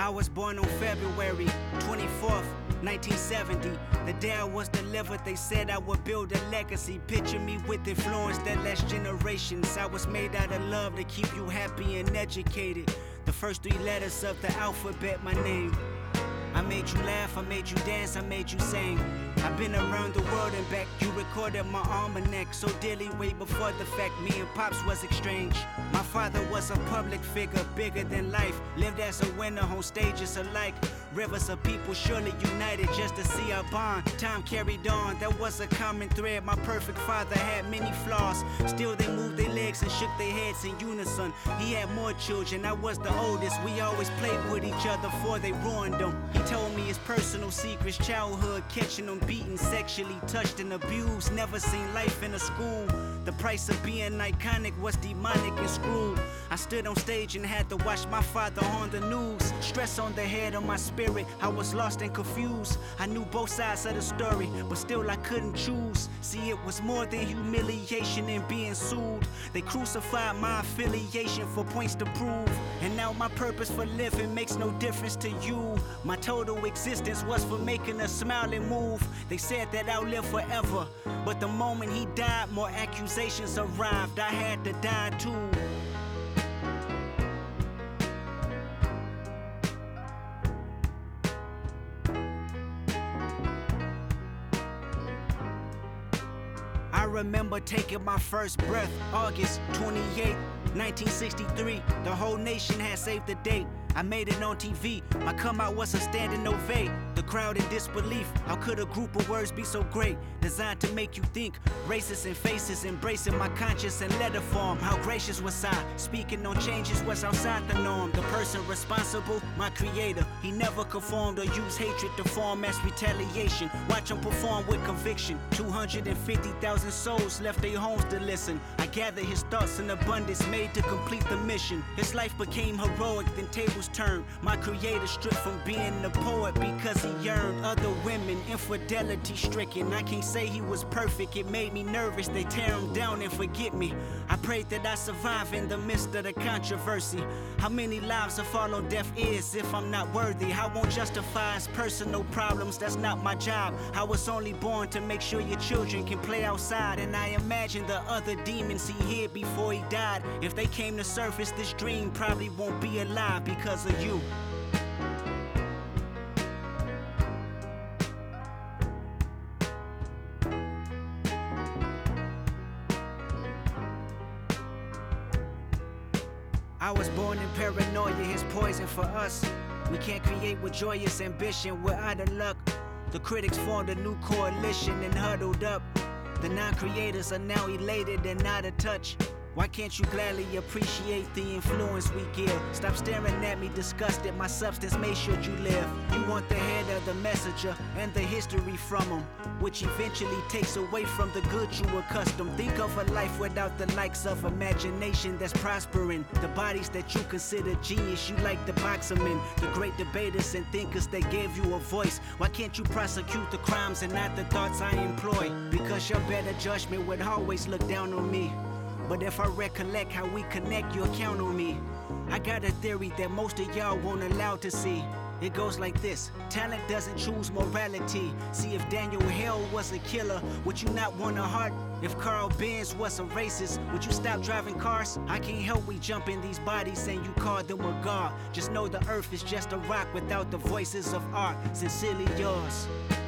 I was born on February 24th, 1970. The day I was delivered, they said I would build a legacy. Picture me with influence that lasts generations. I was made out of love to keep you happy and educated. The first 3 letters of the alphabet, my name. I made you laugh, I made you dance, I made you sing. I've been around the world and back. You recorded my almanac so dearly way before the fact me and Pops was exchanged. My father was a public figure, bigger than life. Lived as a winner on stages alike. Rivers of people surely united just to see our bond. Time carried on, there was a common thread. My perfect father had many flaws. Still they moved their legs and shook their heads in unison. He had more children, I was the oldest. We always played with each other before they ruined them. He told me his personal secrets, childhood, catching them beaten, sexually touched and abused. Never seen life in a school. The price of being iconic was demonic and screwed. I stood on stage and had to watch my father on the news. Stress on the head of my spirit, I was lost and confused. I knew both sides of the story, but still I couldn't choose. See, it was more than humiliation and being sued. They crucified my affiliation for points to prove. And now my purpose for living makes no difference to you. My total existence was for making a smile and move. They said that I'll live forever, but the moment he died, more accusations arrived. I had to die too. I remember taking my first breath, August 28th, 1963. The whole nation had saved the date. I made it on TV, my come out was a standing ovate. The crowd in disbelief, how could a group of words be so great? Designed to make you think, races and faces, embracing my conscience in letter form. How gracious was I, speaking on changes was outside the norm. The person responsible, my creator, he never conformed or used hatred to form as retaliation. Watch him perform with conviction. 250,000 souls left their homes to listen. I gather his thoughts in abundance made to complete the mission. His life became heroic, then tables turned. My creator stripped from being a poet because he yearned. Other women, infidelity stricken. I can't say he was perfect, it made me nervous. They tear him down and forget me. I prayed that I survive in the midst of the controversy. How many lives have fallen on deaf ears if I'm not worthy? I won't justify his personal problems, that's not my job. I was only born to make sure your children can play outside. And I imagine the other demons he hid before he died. If they came to surface, this dream probably won't be alive because of you. I was born in paranoia, his poison for us. We can't create with joyous ambition, we're out of luck. The critics formed a new coalition and huddled up. The non-creators are now elated and out of touch. Why can't you gladly appreciate the influence we give? Stop staring at me disgusted, my substance made sure you live. You want the head of the messenger and the history from him, which eventually takes away from the good you accustomed. Think of a life without the likes of imagination that's prospering. The bodies that you consider genius, you like the boxer men, the great debaters and thinkers that gave you a voice. Why can't you prosecute the crimes and not the thoughts I employ? Because your better judgment would always look down on me. But if I recollect how we connect, you'll count on me. I got a theory that most of y'all won't allow to see. It goes like this: talent doesn't choose morality. See, if Daniel Hale was a killer, would you not want a heart? If Carl Benz was a racist, would you stop driving cars? I can't help we jump in these bodies and you call them a god. Just know the earth is just a rock without the voices of art. Sincerely yours.